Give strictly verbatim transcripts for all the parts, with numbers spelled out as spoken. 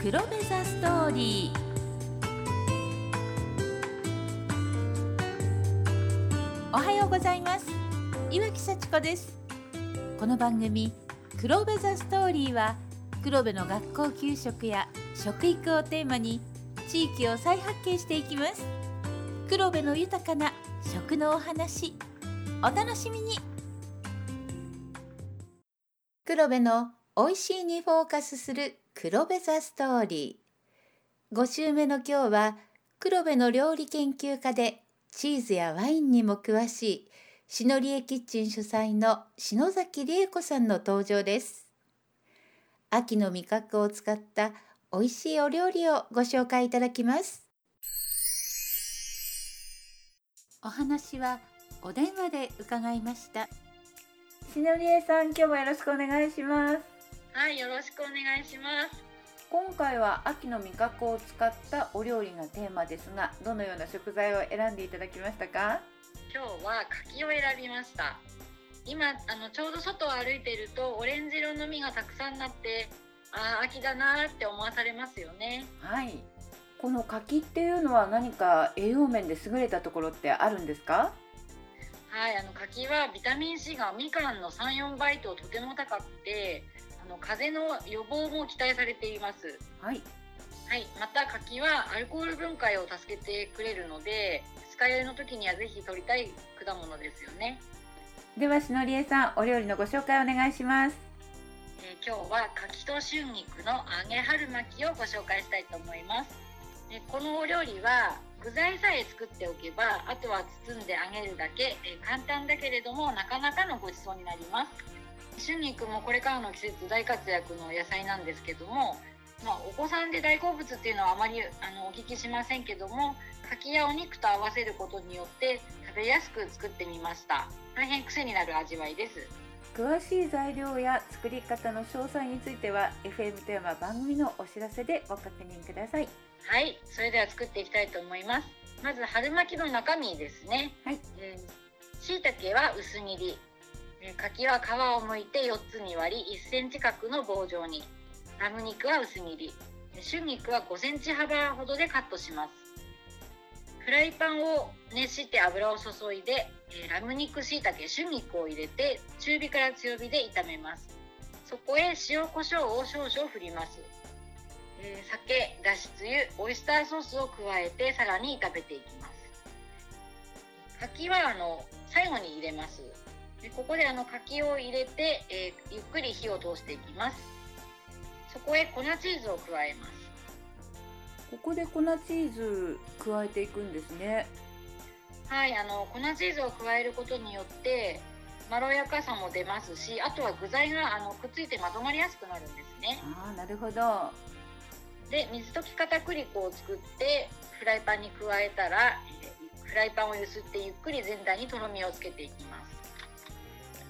黒部ザストーリー。おはようございます。岩木幸子です。この番組黒部ザストーリーは、黒部の学校給食や食育をテーマに地域を再発見していきます。黒部の豊かな食のお話、お楽しみに。黒部のおいしいにフォーカスする黒部ザストーリー。ご週目の今日は、黒部の料理研究家でチーズやワインにも詳しい篠理恵キッチン主催の篠崎理恵子さんの登場です。秋の味覚を使ったおいしいお料理をご紹介いただきます。お話はお電話で伺いました。篠理恵さん、今日もよろしくお願いします。 はい、よろしくお願いします。 今回は秋の味覚を使ったお料理がテーマですが、どのような食材を選んでいただきましたか？ 今日は柿を選びました。今あのちょうど外を歩いているとオレンジ色の実がたくさんなって、あー秋だなーって思わされますよね。 はい。この柿っていうのは何か栄養面で優れたところってあるんですか？ はい、あの柿はビタミン C がみかんの さん、よんばいととても高くて、あの風邪の予防も期待されています。 はい。 はい、また柿はアルコール分解を助けてくれるので、二日酔いの時にはぜひ摂りたい果物ですよね。 では篠理恵さん、お料理のご紹介お願いします。 えー、今日は柿と春菊の揚げ春巻きをご紹介したいと思います。えー、このお料理は具材さえ作っておけば、あとは包んで揚げるだけ、えー、簡単だけれどもなかなかのごちそうになります。春菊もこれからの季節大活躍の野菜なんですけども、まあ、お子さんで大好物っていうのはあまりあのお聞きしませんけども、柿やお肉と合わせることによって食べやすく作ってみました。大変癖になる味わいです。 詳しい材料や作り方の詳細については エフエム 富山番組のお知らせでご確認ください。 はい、それでは作っていきたいと思います。まず春巻きの中身ですね。 はい。 えー、椎茸は薄切り、えー、柿は皮を剥いてよっつに割りいっセンチ角の棒状に、ラム肉は薄切り、春菊はごセンチ幅ほどでカットします。フライパンを熱して油を注いで、えー、ラム肉、椎茸、春菊を入れて中火から強火で炒めます。そこへ塩コショウを少々振ります。えー、酒、だしつゆ、オイスターソースを加えてさらに炒めていきます。柿はあの最後に入れます。でここであの柿を入れて、えー、ゆっくり火を通していきます。そこへ粉チーズを加えます。 ここで粉チーズ加えていくんですね。 はい、あの粉チーズを加えることによってまろやかさも出ますし、あとは具材があのくっついてまとまりやすくなるんですね。 ああ、なるほど。 で、水溶き片栗粉を作ってフライパンに加えたら、フライパンを揺すってゆっくり全体にとろみをつけていきます。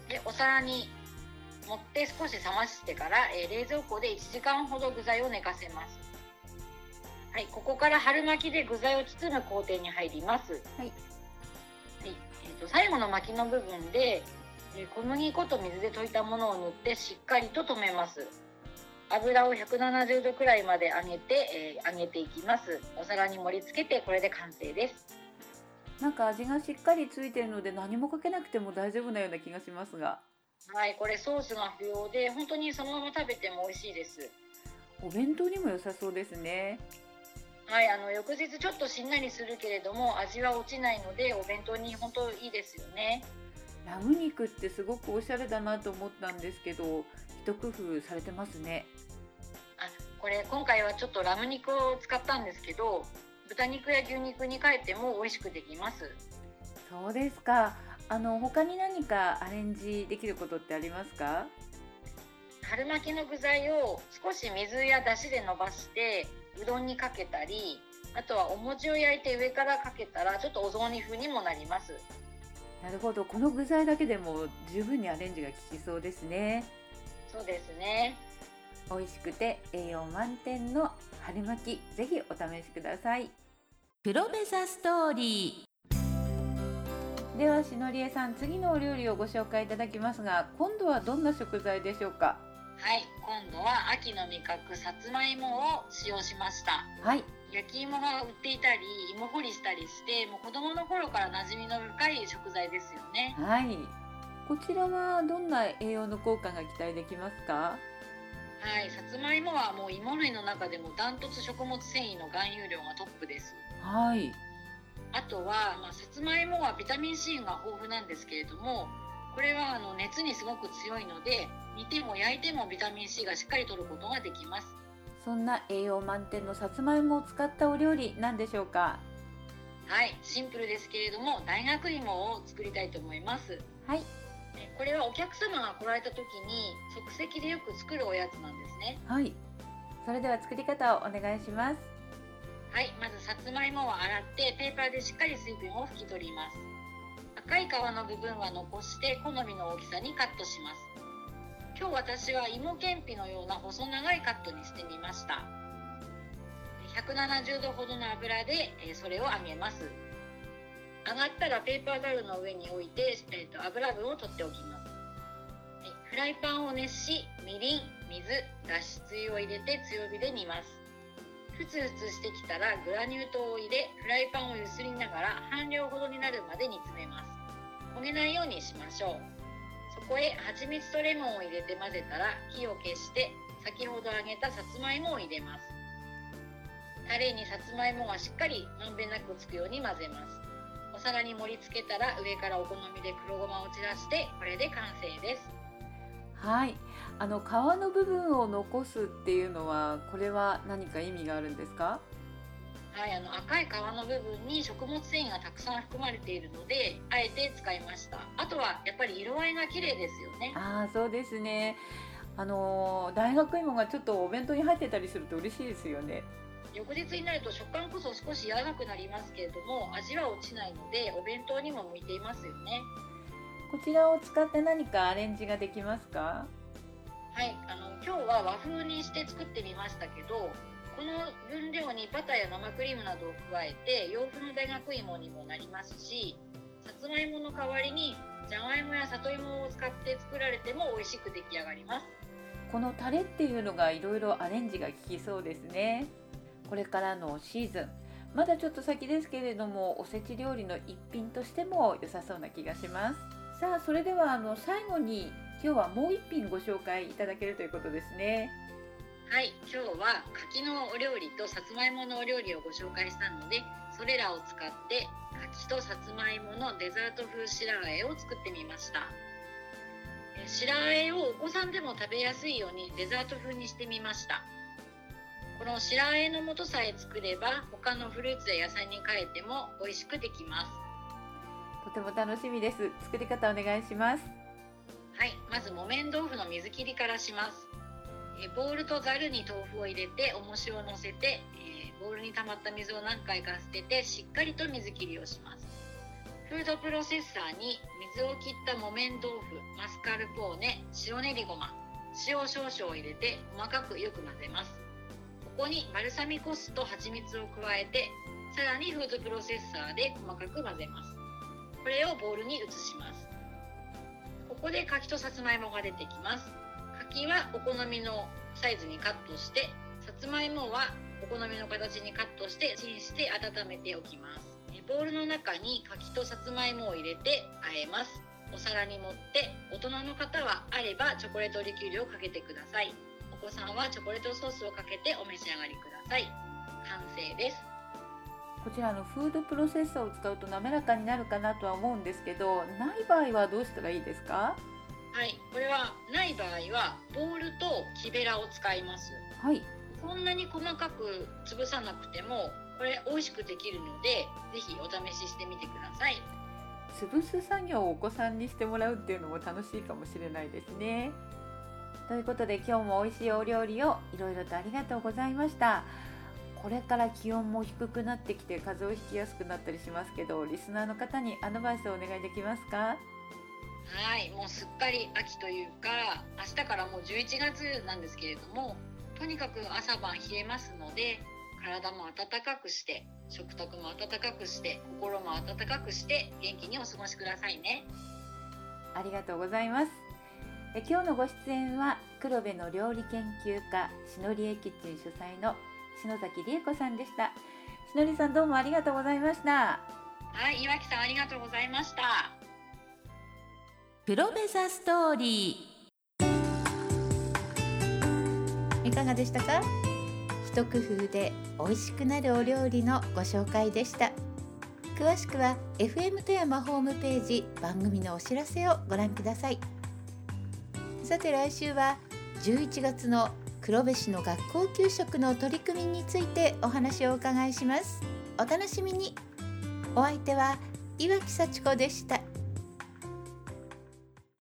で、お皿に盛って少し冷ましてから、えー、冷蔵庫でいちじかんほど具材を寝かせます。はい、ここから春巻きで具材を包む工程に入ります。はい。はい、えーと、最後の巻きの部分で、えー、小麦粉と水で溶いたものを塗ってしっかりと留めます。油をひゃくななじゅうどくらいまで上げて、えー、揚げていきます。お皿に盛り付けてこれで完成です。 なんか味がしっかりついているので何もかけなくても大丈夫なような気がしますが。 はい、これソースが不要で本当にそのまま食べても美味しいです。 お弁当にも良さそうですね。 はい、あの翌日ちょっとしんなりするけれども味は落ちないのでお弁当に本当いいですよね。 ラム肉ってすごくおしゃれだなと思ったんですけど、一工夫されてますね。 あ、これ今回はちょっとラム肉を使ったんですけど、豚肉や牛肉に変えても美味しくできます。 そうですか。あの他に何かアレンジできることってありますか？ 春巻きの具材を少し水やだしで伸ばしてうどんにかけたり、あとはお餅を焼いて上からかけたらちょっとお雑煮風にもなります。 なるほど、この具材だけでも十分にアレンジが効きそうですね。 そうですね。 美味しくて栄養満点の春巻き、ぜひお試しください。黒部ザストーリー。では篠理恵さん、次のお料理をご紹介いただきますが、今度はどんな食材でしょうか？ はい、今度は秋の味覚さつまいもを使用しました。 はい。 焼き芋が売っていたり芋掘りしたりして、もう子供の頃から馴染みの深い食材ですよね。 はい。こちらはどんな栄養の効果が期待できますか？ はい、さつまいもはもう芋類の中でもダントツ食物繊維の含有量がトップです。 はい。 あとは、まあ、さつまいもはビタミン C が豊富なんですけれども、これはあの熱にすごく強いので、煮ても焼いてもビタミン C がしっかり摂ることができます。 そんな栄養満点のさつまいもを使ったお料理なんでしょうか？ はい、シンプルですけれども大学芋を作りたいと思います。 はい。 これはお客様が来られた時に即席でよく作るおやつなんですね。 はい。それでは作り方をお願いします。 はい、まずさつまいもを洗ってペーパーでしっかり水分を拭き取ります。赤い皮の部分は残して好みの大きさにカットします。今日私は芋けんぴのような細長いカットにしてみました。ひゃくななじゅうどほどの油でそれを揚げます。揚がったらペーパータオルの上に置いて、えー、と油分を取っておきます。フライパンを熱し、みりん、水、だしつゆを入れて強火で煮ます。ふつふつしてきたらグラニュー糖を入れ、フライパンを揺すりながら半量ほどになるまで煮詰めます。焦げないようにしましょう。そこへ蜂蜜とレモンを入れて混ぜたら火を消して、先ほど揚げたさつまいもを入れます。タレにさつまいもがしっかりまんべんなくつくように混ぜます。お皿に盛り付けたら上からお好みで黒ごまを散らして、これで完成です。 はい。あの皮の部分を残すっていうのは、これは何か意味があるんですか？ はい、あの赤い皮の部分に食物繊維がたくさん含まれているので、あえて使いました。あとはやっぱり色合いが綺麗ですよね。 ああ、そうですね。あの大学芋がちょっとお弁当に入ってたりすると嬉しいですよね。 翌日になると食感こそ少し柔らかくなりますけれども、味は落ちないのでお弁当にも向いていますよね。 こちらを使って何かアレンジができますか？ はい、あの今日は和風にして作ってみましたけど、この分量にバターや生クリームなどを加えて洋風の大学芋にもなりますし、さつまいもの代わりにじゃがいもや里芋を使って作られても美味しく出来上がります。 このタレっていうのがいろいろアレンジが効きそうですね。これからのシーズン、まだちょっと先ですけれども、おせち料理の一品としても良さそうな気がします。さあ、それではあの最後に今日はもう一品ご紹介いただけるということですね。 はい、今日は柿のお料理とさつまいものお料理をご紹介したので、それらを使って柿とさつまいものデザート風白あえを作ってみました。白あえをお子さんでも食べやすいようにデザート風にしてみました。この白あえの素さえ作れば他のフルーツや野菜に変えても美味しくできます。 とても楽しみです。作り方お願いします。 はい、まず木綿豆腐の水切りからします。えボウルとざるに豆腐を入れて重しを乗せて、えー、ボウルに溜まった水を何回か捨ててしっかりと水切りをします。フードプロセッサーに水を切った木綿豆腐、マスカルポーネ、白練りごま、塩少々を入れて細かくよく混ぜます。ここにバルサミコ酢と蜂蜜を加えて、さらにフードプロセッサーで細かく混ぜます。これをボウルに移します。ここで柿とさつまいもが出てきます。柿はお好みのサイズにカットして、さつまいもはお好みの形にカットしてチンして温めておきます。ボウルの中に柿とさつまいもを入れて和えます。お皿に盛って、大人の方はあればチョコレートリキュールをかけてください。お子さんはチョコレートソースをかけてお召し上がりください。完成です。 こちらのフードプロセッサーを使うと滑らかになるかなとは思うんですけど、ない場合はどうしたらいいですか？ はい、これはない場合はボウルと木べらを使います。 はい。 そんなに細かく潰さなくてもこれ美味しくできるので、ぜひお試ししてみてください。 潰す作業をお子さんにしてもらうっていうのも楽しいかもしれないですね。ということで今日も美味しいお料理をいろいろとありがとうございました。これから気温も低くなってきて風邪をひきやすくなったりしますけど、リスナーの方にアドバイスをお願いできますか？ はい、もうすっかり秋というか、明日からもうじゅういちがつなんですけれども、とにかく朝晩冷えますので、体も暖かくして、食卓も暖かくして、心も暖かくして元気にお過ごしくださいね。 ありがとうございます。え今日のご出演は黒部の料理研究家しのりえキッチン主催の篠崎理恵子さんでした。しのりさん、どうもありがとうございました。 はい、岩木さんありがとうございました。 黒部ザストーリー、いかがでしたか？一工夫で美味しくなるお料理のご紹介でした。詳しくは エフエム 富山ホームページ番組のお知らせをご覧ください。さて来週はじゅういちがつの黒部市の学校給食の取り組みについてお話をお伺いします。お楽しみに。お相手は岩木幸子でした。